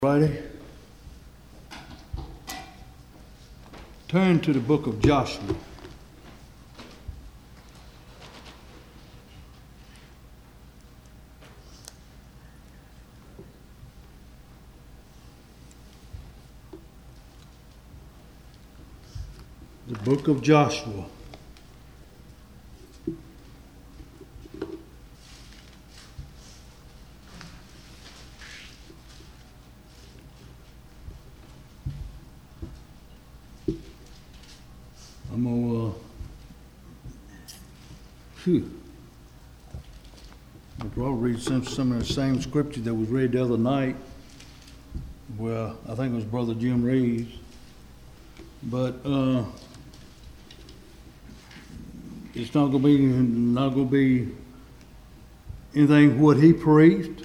Friday. Turn to the book of Joshua. The book of Joshua. I'm going to I'll probably read some of the same scripture that was read the other night. Well, I think it was Brother Jim Reeves. But it's not going to be anything what he preached.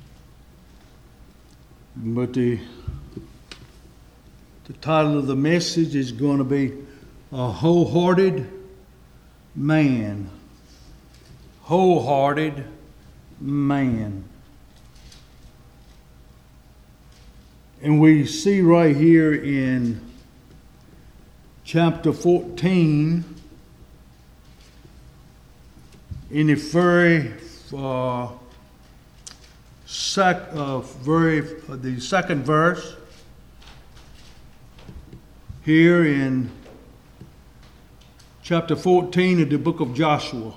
But the title of the message is going to be A Wholehearted Man. Wholehearted man. And we see right here in chapter 14, in the the second verse, here in chapter 14 of the book of Joshua.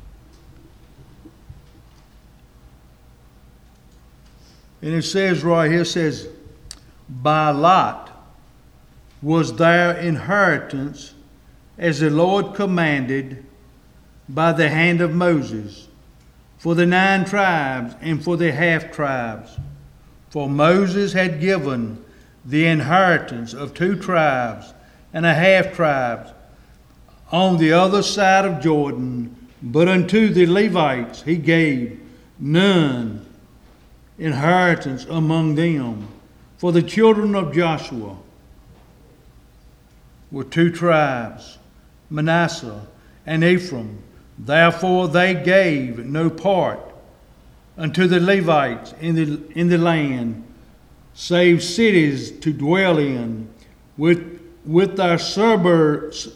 And it says right here, by lot was their inheritance, as the Lord commanded by the hand of Moses, for the 9 tribes and for the half tribes. For Moses had given the inheritance of 2 tribes and a half tribes on the other side of Jordan, but unto the Levites he gave none inheritance among them. For the children of Joshua were 2 tribes, Manasseh and Ephraim. Therefore they gave no part unto the Levites in the land, save cities to dwell in, with their suburbs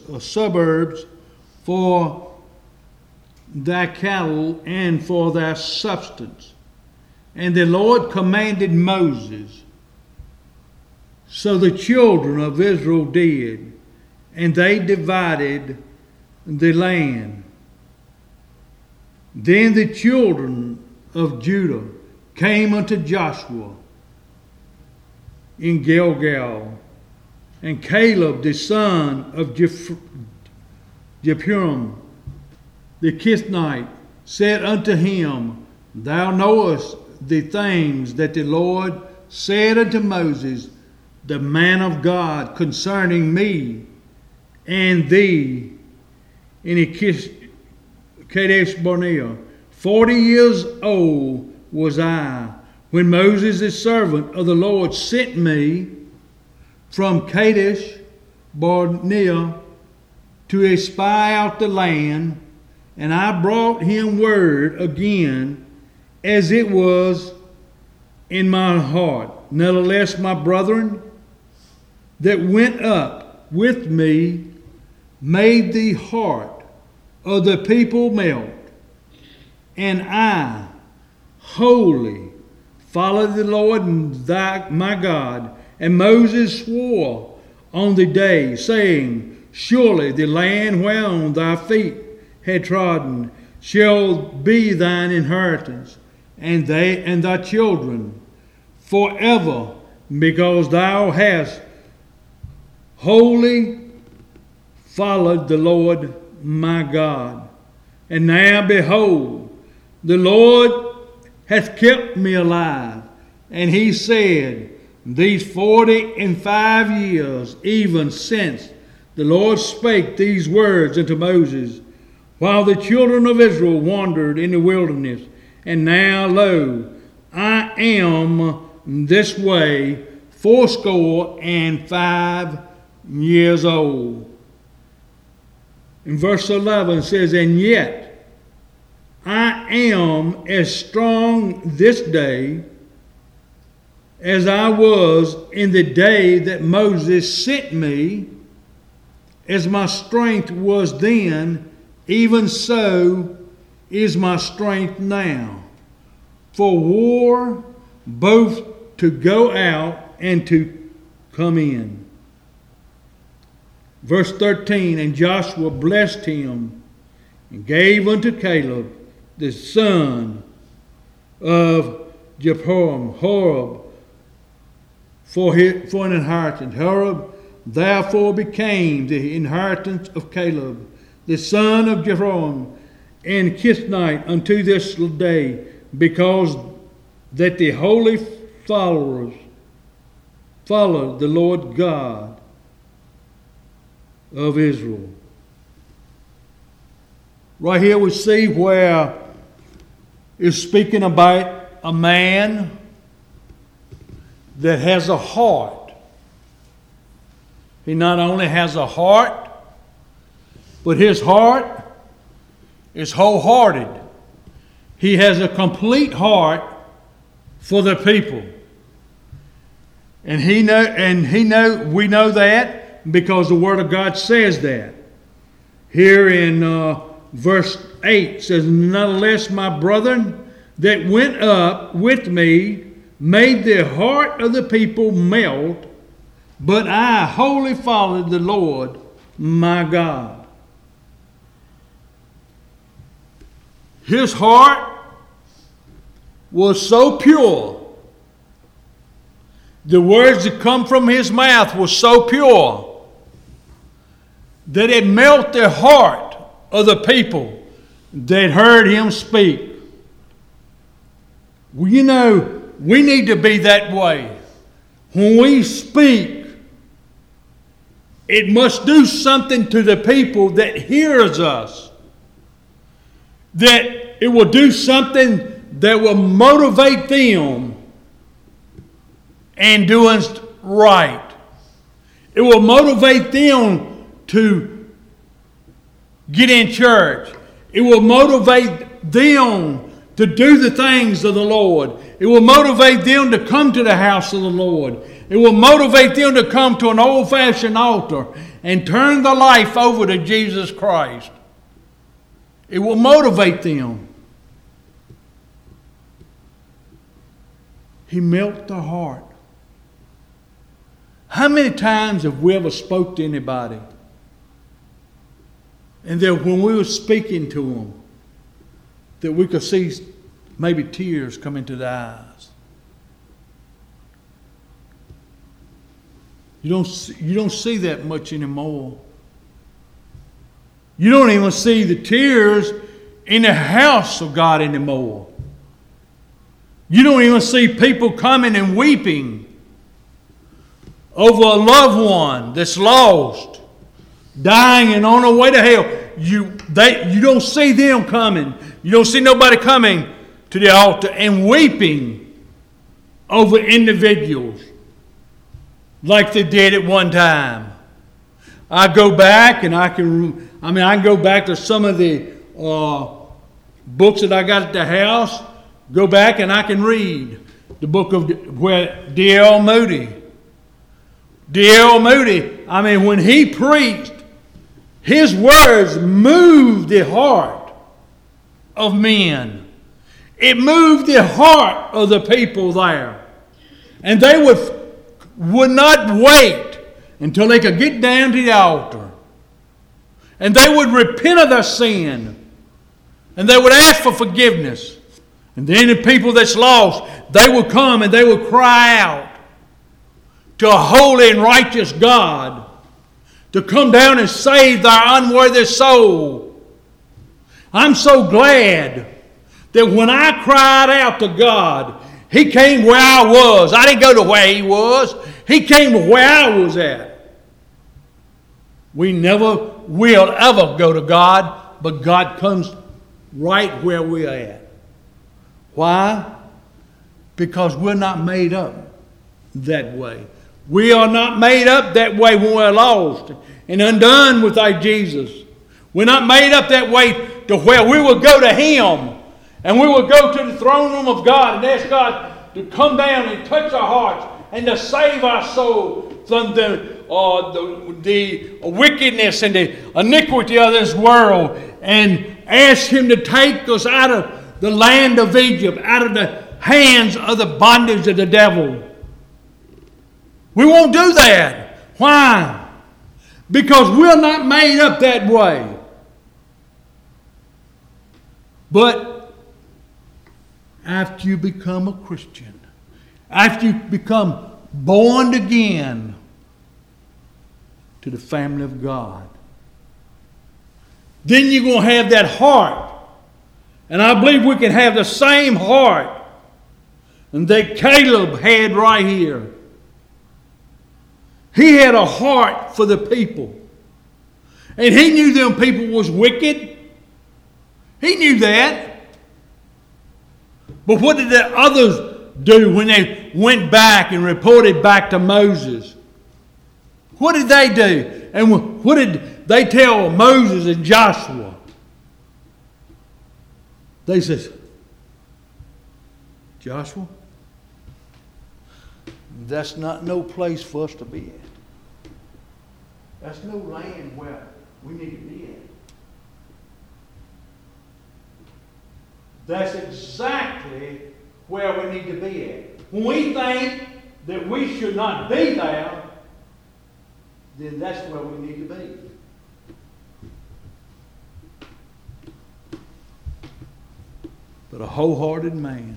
for their cattle and for their substance. And the Lord commanded Moses. So the children of Israel did, and they divided the land. Then the children of Judah came unto Joshua in Gilgal, and Caleb the son of Jephunneh the Kenizzite said unto him, Thou knowest the things that the Lord said unto Moses, the man of God, concerning me and thee in Kadesh Barnea. 40 years old was I when Moses, the servant of the Lord, sent me from Kadesh Barnea to espy out the land, and I brought him word again as it was in my heart. Nevertheless, my brethren that went up with me made the heart of the people melt, and I wholly followed the Lord my God. And Moses swore on the day, saying, Surely the land whereon thy feet had trodden shall be thine inheritance, and thy children forever, because thou hast wholly followed the Lord my God. And now behold, the Lord hath kept me alive. And he said, these 45 years, even since the Lord spake these words unto Moses, while the children of Israel wandered in the wilderness. And now, lo, I am this way 85 years old. In verse 11 says, And yet I am as strong this day as I was in the day that Moses sent me, as my strength was then, even so is my strength now. For war, both to go out and to come in. Verse 13, and Joshua blessed him and gave unto Caleb, the son of Jehoram, Horeb, for an inheritance. Horeb therefore became the inheritance of Caleb, the son of Jehoram, and Kisnite unto this day, because that the holy followers followed the Lord God of Israel. Right here we see where it's speaking about a man that has a heart. He not only has a heart, but his heart is wholehearted. He has a complete heart for the people. And we know that because the Word of God says that. Here in verse 8 says, nonetheless, my brethren that went up with me made the heart of the people melt, but I wholly followed the Lord my God. His heart was so pure. The words that come from his mouth were so pure that it melted the heart of the people that heard him speak. Well, you know, we need to be that way. When we speak, it must do something to the people that hears us. That it will do something that will motivate them and doing right. It will motivate them to get in church. It will motivate them to do the things of the Lord. It will motivate them to come to the house of the Lord. It will motivate them to come to an old-fashioned altar and turn their life over to Jesus Christ. It will motivate them. He melted their heart. How many times have we ever spoke to anybody, and that when we were speaking to them, that we could see maybe tears come into their eyes? You don't see that much anymore. You don't even see the tears in the house of God anymore. You don't even see people coming and weeping over a loved one that's lost, dying and on their way to hell. You don't see them coming. You don't see nobody coming to the altar and weeping over individuals like they did at one time. I go back and I can go back to some of the books that I got at the house. Go back and I can read the book of where D.L. Moody, when he preached, his words moved the heart of men. It moved the heart of the people there. And they would not wait until they could get down to the altar. And they would repent of their sin. And they would ask for forgiveness. And then the people that's lost, they would come and they would cry out to a holy and righteous God to come down and save their unworthy soul. I'm so glad that when I cried out to God, He came where I was. I didn't go to where He was. He came to where I was at. We never will ever go to God, but God comes right where we're at. Why? Because we're not made up that way. We are not made up that way when we're lost and undone without Jesus. We're not made up that way to where we will go to Him and we will go to the throne room of God and ask God to come down and touch our hearts and to save our soul from the wickedness and the iniquity of this world, and ask Him to take us out of the land of Egypt, out of the hands of the bondage of the devil. We won't do that. Why? Because we're not made up that way. But after you become a Christian, after you become born again to the family of God, then you're going to have that heart. And I believe we can have the same heart that Caleb had right here. He had a heart for the people. And he knew them people was wicked. He knew that. But what did the others do when they went back and reported back to Moses? What did they do? And what did they tell Moses and Joshua? They said, Joshua, that's not no place for us to be at. That's no land where we need to be at. That's exactly where we need to be at. When we think that we should not be there, then that's where we need to be. But a wholehearted man,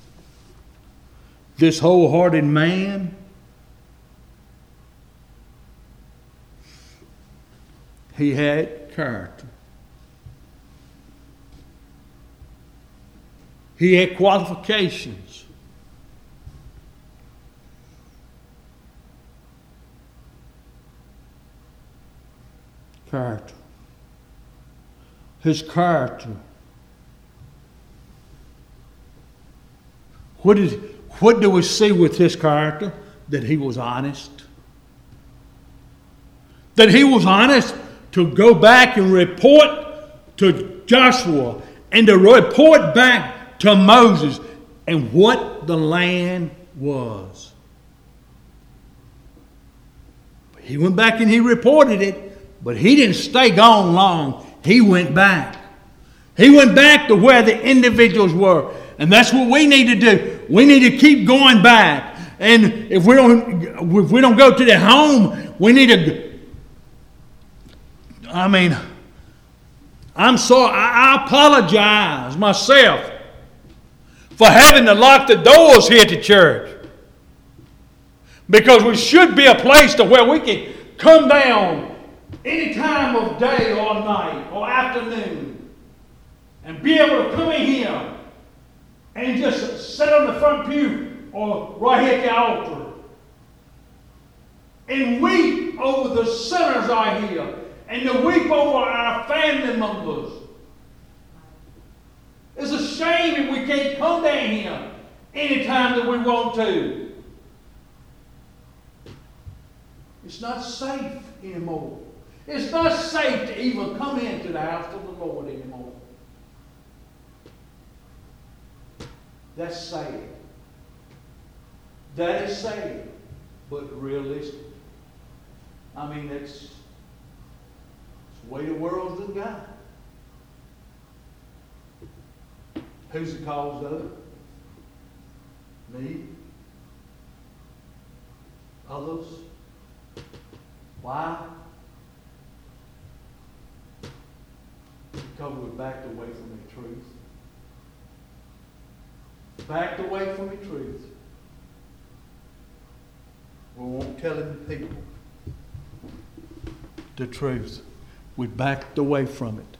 this wholehearted man, he had character. He had qualifications. Character. His character. What do we see with his character? That he was honest. That he was honest to go back and report to Joshua and to report back to Moses and what the land was. He went back and he reported it, but he didn't stay gone long. He went back. He went back to where the individuals were. And that's what we need to do. We need to keep going back. And if we don't go to their home, we need to. I'm sorry. I apologize myself for having to lock the doors here at the church. Because we should be a place to where we can come down any time of day or night or afternoon and be able to come in here and just sit on the front pew or right here at the altar and weep over the sinners out here and to weep over our family members. It's a shame if we can't come down here anytime that we want to. It's not safe anymore. It's not safe to even come into the house of the Lord anymore. That's sad. That is sad, but realistic. It's the way the world's been gone. Who's the cause of it? Me? Others? Why? Because we backed away from the truth. Backed away from the truth. We won't tell the people the truth. We backed away from it.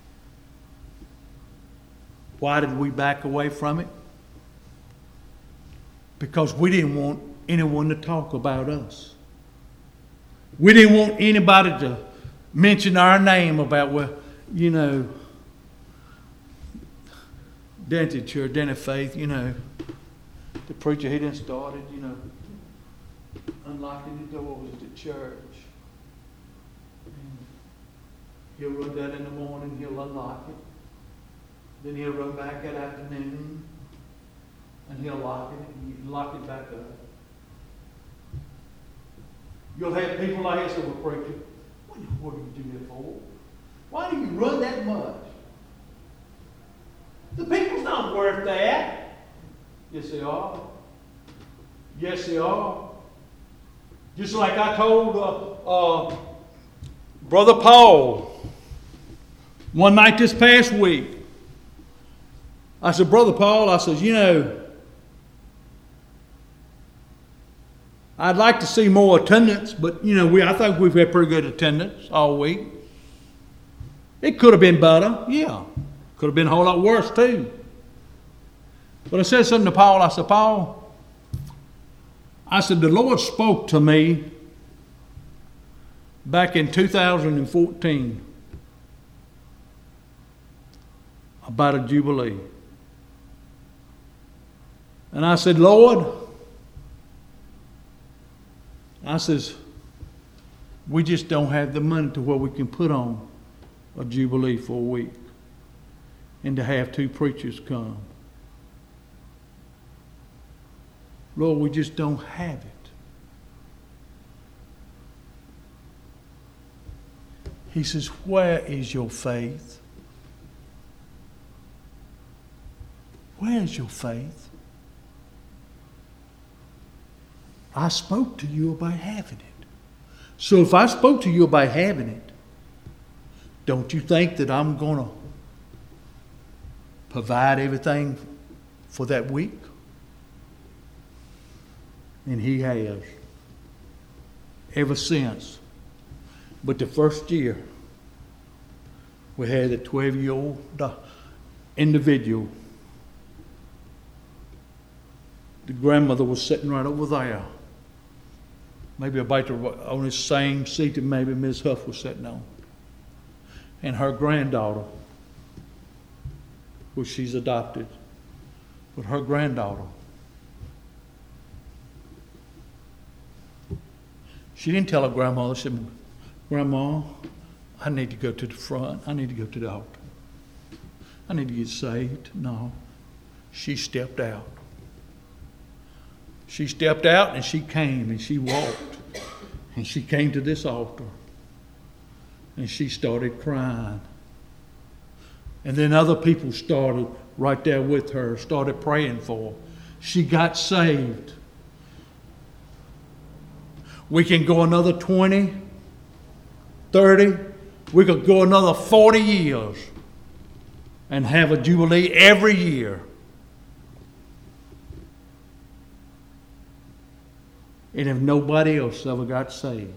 Why did we back away from it? Because we didn't want anyone to talk about us. We didn't want anybody to mention our name about, Dented church, Dented faith, the preacher, he done started, unlocking the doors of the church. And he'll run that in the morning, he'll unlock it. Then he'll run back that afternoon. And he'll lock it, and you can lock it back up. You'll have people like this over preaching. What do you do that for? Why do you run that much? The people's not worth that. Yes, they are. Yes, they are. Just like I told Brother Paul one night this past week. I said, Brother Paul, I said, you know, I'd like to see more attendance, but you know, I think we've had pretty good attendance all week. It could have been better, yeah. Could have been a whole lot worse too. But I said something to Paul. I said, Paul, I said, the Lord spoke to me back in 2014 about a jubilee. And I said, Lord, I says, we just don't have the money to where we can put on a jubilee for a week and to have 2 preachers come. Lord, we just don't have it. He says, where is your faith? Where is your faith? I spoke to you about having it. So if I spoke to you about having it, don't you think that I'm going to provide everything for that week? And he has. Ever since. But the first year, we had a 12-year-old individual. The grandmother was sitting right over there. Maybe about on the same seat that maybe Ms. Huff was sitting on. And her granddaughter, which she's adopted, but her granddaughter, she didn't tell her grandmother. She said, Grandma, I need to go to the front. I need to go to the altar. I need to get saved. No. She stepped out. She stepped out and she came and she walked. And she came to this altar. And she started crying. And then other people started right there with her, started praying for her. She got saved. We can go another 20, 30, we could go another 40 years and have a jubilee every year. And if nobody else ever got saved,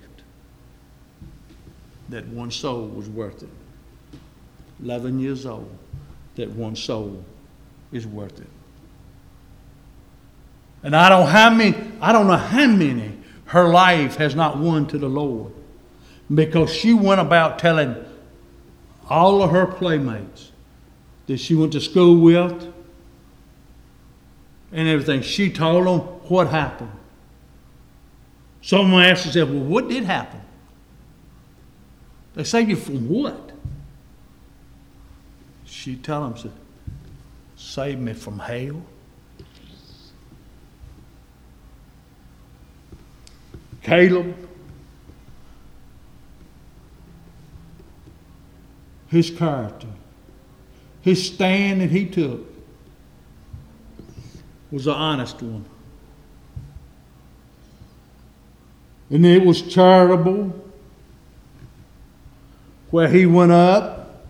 that one soul was worth it. 11 years old, that one soul is worth it. And I don't know how many her life has not won to the Lord, because she went about telling all of her playmates that she went to school with and everything. She told them what happened. Someone asked herself, well, what did happen? They saved you from what? She told them, save me from hell. Caleb, his character, his stand that he took was an honest one. And it was charitable, where he went up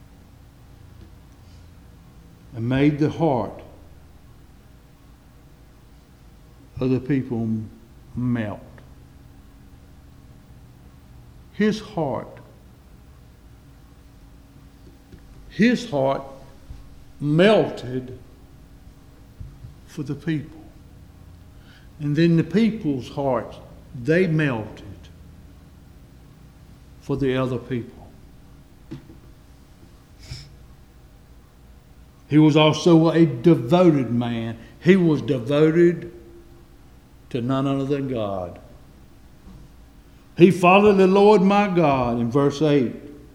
and made the heart of the people melt. His heart melted for the people. And then the people's hearts, they melted for the other people. He was also a devoted man. He was devoted to none other than God. He followed the Lord my God in verse 8.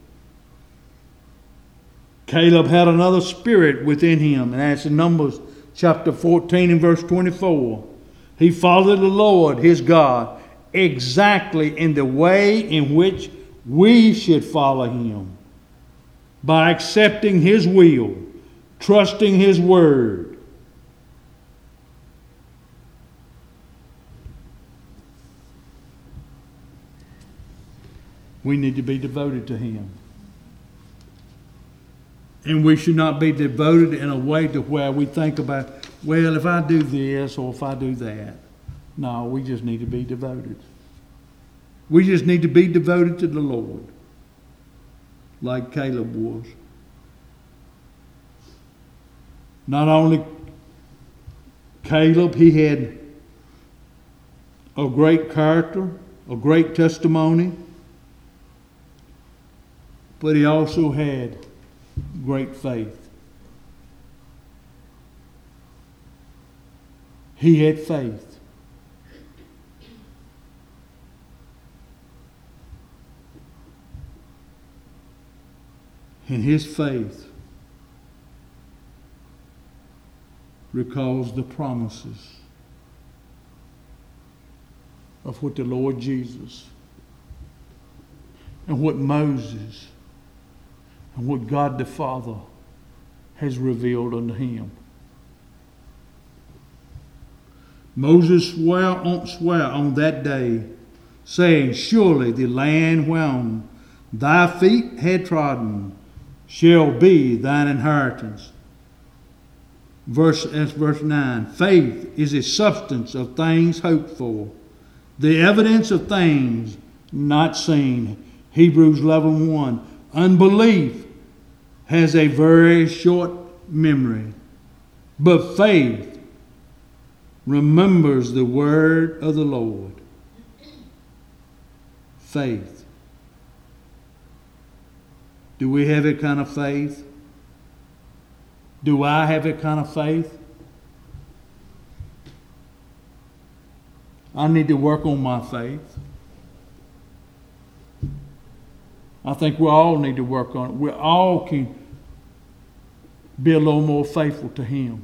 Caleb had another spirit within him, and that's in Numbers chapter 14 and verse 24. He followed the Lord, his God, exactly in the way in which we should follow him, by accepting his will, trusting his word. We need to be devoted to him. And we should not be devoted in a way to where we think about, well, if I do this or if I do that. No, we just need to be devoted. We just need to be devoted to the Lord, like Caleb was. Not only Caleb, he had a great character, a great testimony, but he also had great faith. He had faith. And his faith recalls the promises of what the Lord Jesus and what Moses and what God the Father has revealed unto him. Moses swore on that day, saying, Surely the land whereon thy feet had trodden shall be thine inheritance. Verse 9. Faith is the substance of things hoped for, the evidence of things not seen. Hebrews 11:1. Unbelief has a very short memory, but faith remembers the word of the Lord. Faith. Do we have a kind of faith? Do I have a kind of faith? I need to work on my faith. I think we all need to work on it. We all can be a little more faithful to him.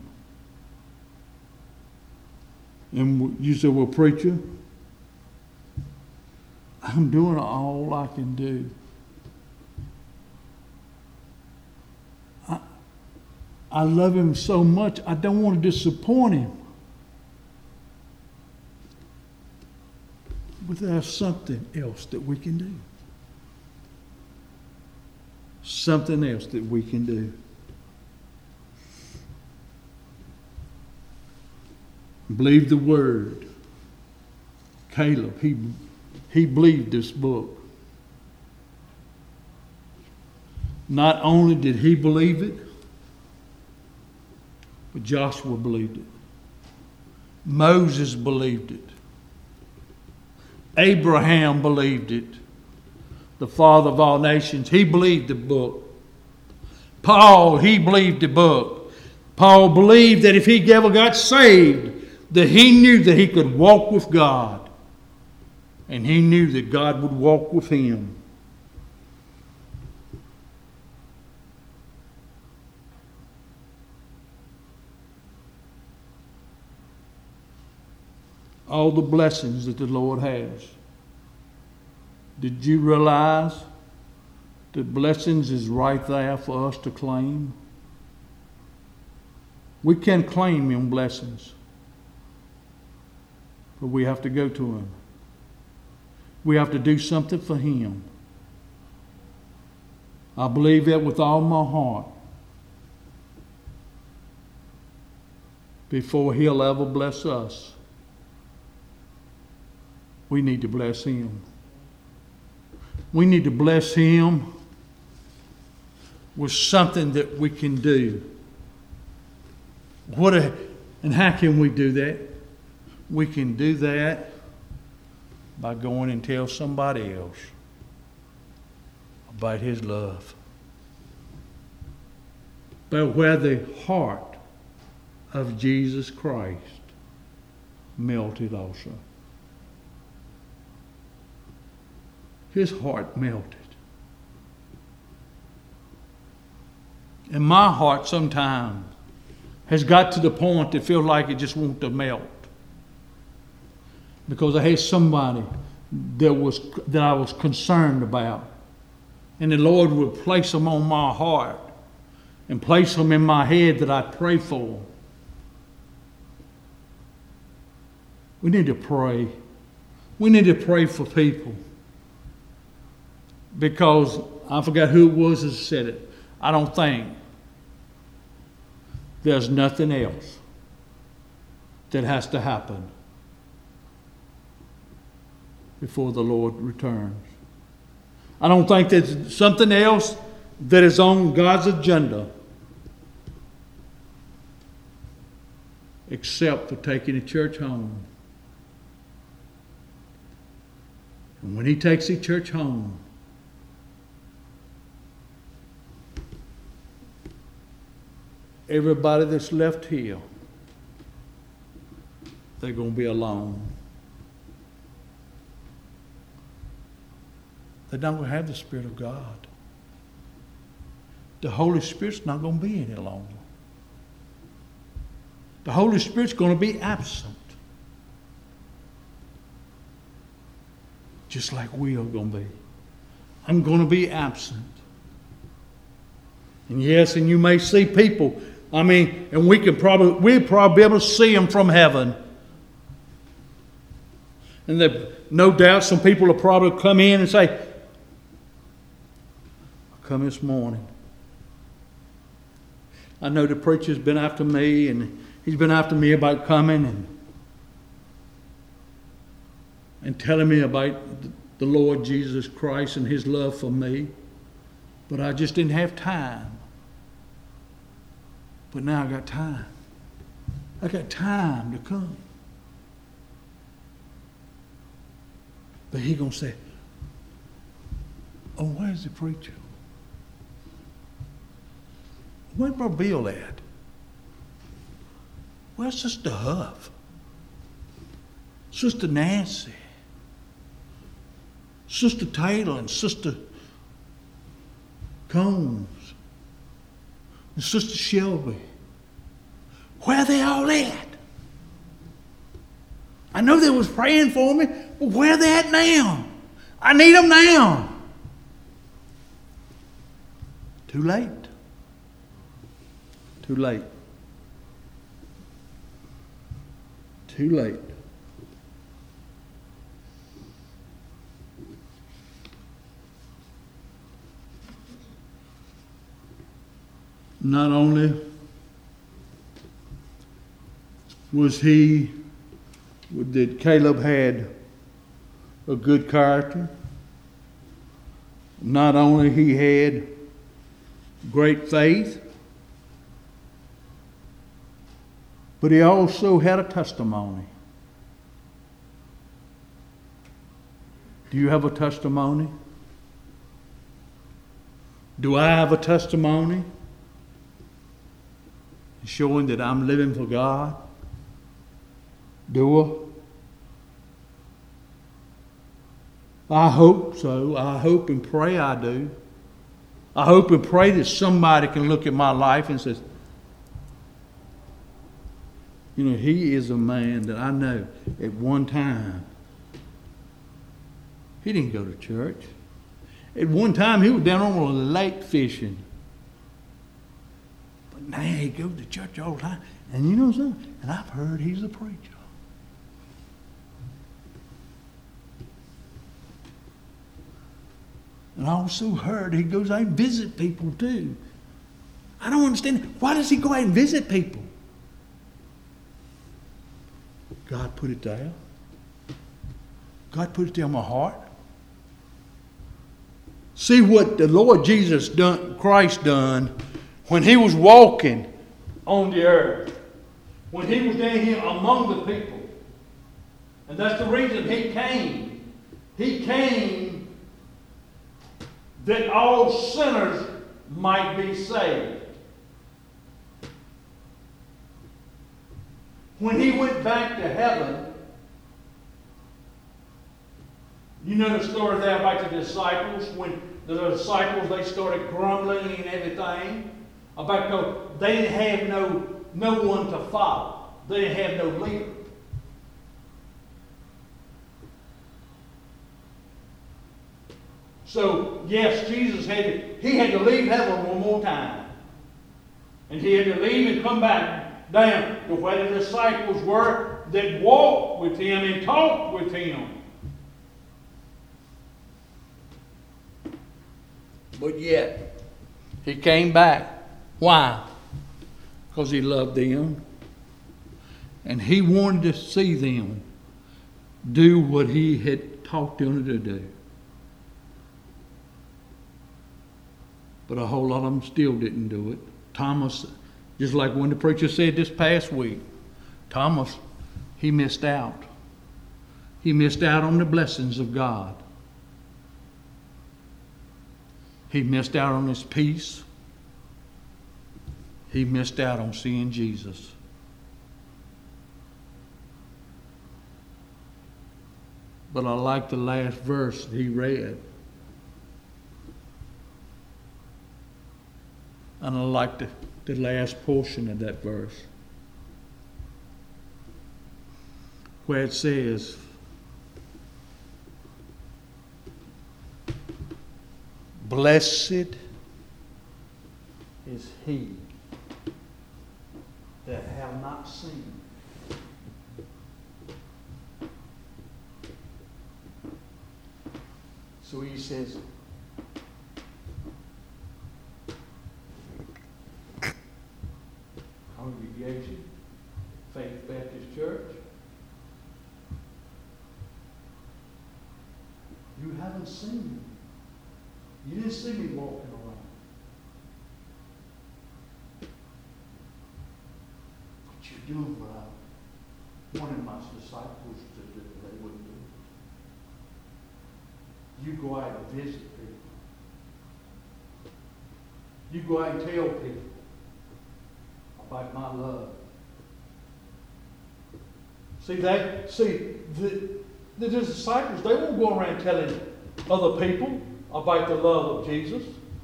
And you say, well, preacher, I'm doing all I can do. I love him so much, I don't want to disappoint him. But there's something else that we can do. Something else that we can do. Believe the word. Caleb, he believed this book. Not only did he believe it, but Joshua believed it. Moses believed it. Abraham believed it. The father of all nations, he believed the book. Paul, he believed the book. Paul believed that if he ever got saved, that he knew that he could walk with God. And he knew that God would walk with him. All the blessings that the Lord has. Did you realize that blessings is right there for us to claim? We can claim Him blessings, but we have to go to Him. We have to do something for Him. I believe that with all my heart. Before He'll ever bless us, we need to bless Him. We need to bless Him with something that we can do. And how can we do that? We can do that by going and tell somebody else about His love. But where the heart of Jesus Christ melted also. His heart melted. And my heart sometimes has got to the point that feels like it just wants to melt. Because I had somebody that I was concerned about. And the Lord would place them on my heart and place them in my head that I pray for. We need to pray. We need to pray for people. Because I forgot who it was that said it. I don't think there's nothing else that has to happen before the Lord returns. I don't think there's something else that is on God's agenda except for taking the church home. And when He takes the church home, everybody that's left here, they're going to be alone. They're not going to have the Spirit of God. The Holy Spirit's not going to be any longer. The Holy Spirit's going to be absent. Just like we are going to be. I'm going to be absent. And yes, and you may see people, and we'll probably be able to see them from heaven. And no doubt some people will probably come in and say, I come this morning. I know the preacher's been after me, and he's been after me about coming and telling me about the Lord Jesus Christ and His love for me. But I just didn't have time. But now I got time. I got time to come. But He's going to say, oh, where's the preacher? Where's Brother Bill at? Where's Sister Huff? Sister Nancy? Sister Taylor and Sister Combs? And Sister Shelby? Where are they all at? I know they was praying for me, but where are they at now? I need them now. Too late. Too late. Too late. Not only did Caleb had a good character, not only he had great faith, but he also had a testimony. Do you have a testimony? Do I have a testimony? Showing that I'm living for God? Do I? I hope so. I hope and pray I do. I hope and pray that somebody can look at my life and says, he is a man that I know at one time, he didn't go to church. At one time, he was down on a lake fishing. But now he goes to church all the time. And you know something? And I've heard he's a preacher. And I also heard he goes out and visit people too. I don't understand. Why does he go out and visit people? God put it there. God put it there in my heart. See what the Lord Jesus Christ done when he was walking on the earth. When he was down here among the people. And that's the reason he came. He came that all sinners might be saved. When he went back to heaven, you know the story there about the disciples. When the disciples, they started grumbling and everything about they didn't have no one to follow. They didn't have no leader. So, yes, Jesus had to leave heaven one more time. And he had to leave and come back down to where the disciples were that walked with him and talked with him. But yet, he came back. Why? Because he loved them. And he wanted to see them do what he had taught them to do. But a whole lot of them still didn't do it. Thomas, just like when the preacher said this past week, Thomas, he missed out. He missed out on the blessings of God. He missed out on his peace. He missed out on seeing Jesus. But I like the last verse he read. And I like the last portion of that verse, where it says, "Blessed is he that have not seen." So he says, Congregation, Faith Baptist Church, you haven't seen me. You didn't see me walking around. But you're doing what I wanted my disciples to do. They wouldn't do it. You go out and visit people. You go out and tell people about my love. See, the disciples, they won't go around telling other people about the love of Jesus.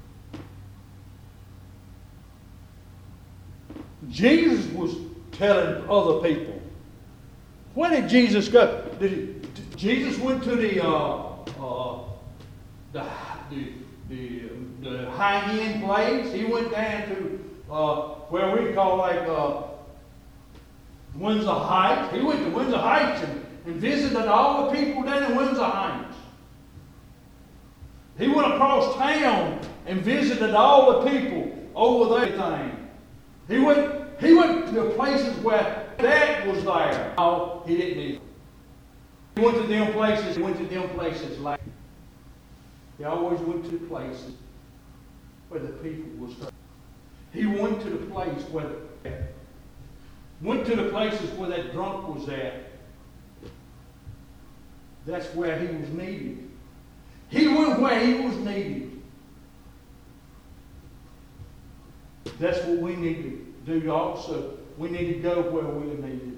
Jesus was telling other people. Where did Jesus go? Jesus went to the high-end place. He went down to where we call like Windsor Heights. He went to Windsor Heights and visited all the people down in Windsor Heights. He went across town and visited all the people over there. He went to places where that was there. No, he didn't either. He went to them places like he always went to places where the people was there. He went to the places where that drunk was at. That's where he was needed. He went where he was needed. That's what we need to do also. We need to go where we are needed.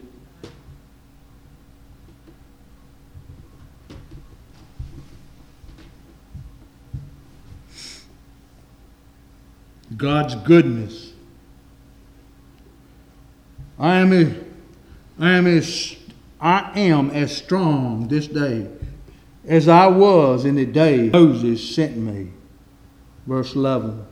God's goodness. I am as strong this day as I was in the day Moses sent me. Verse 11.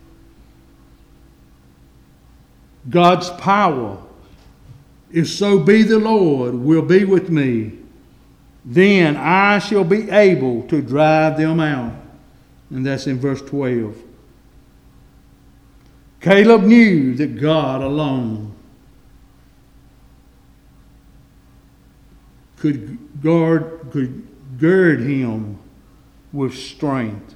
God's power, if so be the Lord will be with me, then I shall be able to drive them out. And that's in verse 12. Caleb knew that God alone could gird him with strength.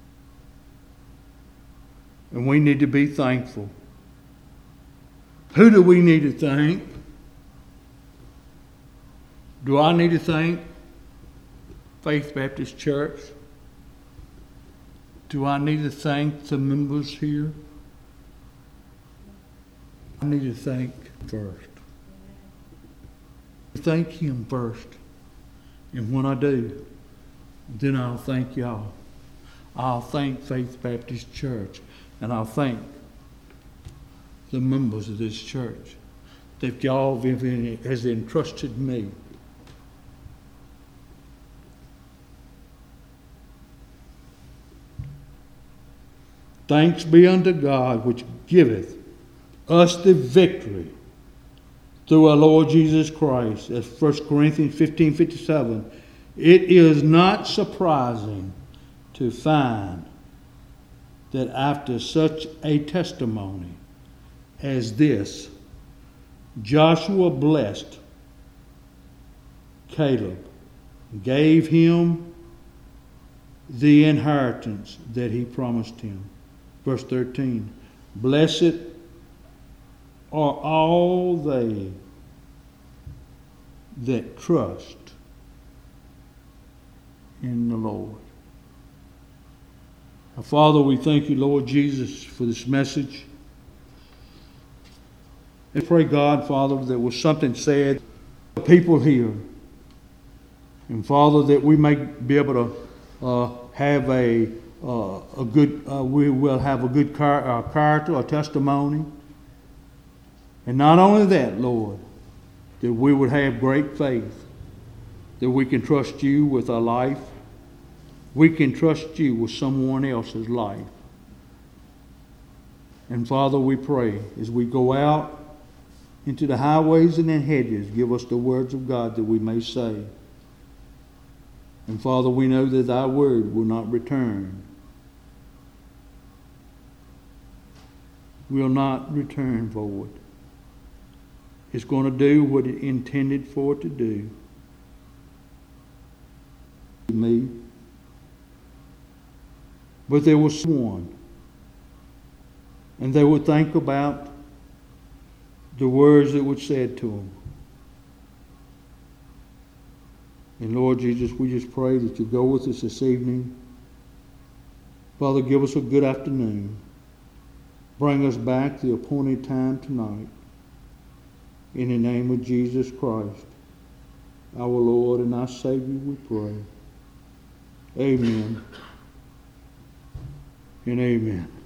And we need to be thankful. Who do we need to thank? Do I need to thank Faith Baptist Church? Do I need to thank the members here? I need to thank first. Thank Him first. And when I do, then I'll thank y'all. I'll thank Faith Baptist Church. And I'll thank the members of this church that y'all has entrusted me. Thanks be unto God, which giveth us the victory through our Lord Jesus Christ. As 1 Corinthians 15:57. It is not surprising to find that after such a testimony as this, Joshua blessed Caleb, gave him the inheritance that he promised him. Verse 13, blessed are all they that trust in the Lord. Now, Father, we thank you, Lord Jesus, for this message. And pray, God, Father, there was something said to people here. And Father, that we may be able to have a good, we will have a good character, a testimony. And not only that, Lord, that we would have great faith, that we can trust you with our life. We can trust you with someone else's life. And Father, we pray as we go out into the highways and the hedges, give us the words of God that we may say. And Father, we know that thy word will not return. Will not return void. It's going to do what it intended for it to do. Me. But there was one. And they would think about the words that were said to them. And Lord Jesus, we just pray that you go with us this evening. Father, give us a good afternoon. Bring us back the appointed time tonight. In the name of Jesus Christ, our Lord and our Savior, we pray. Amen and amen.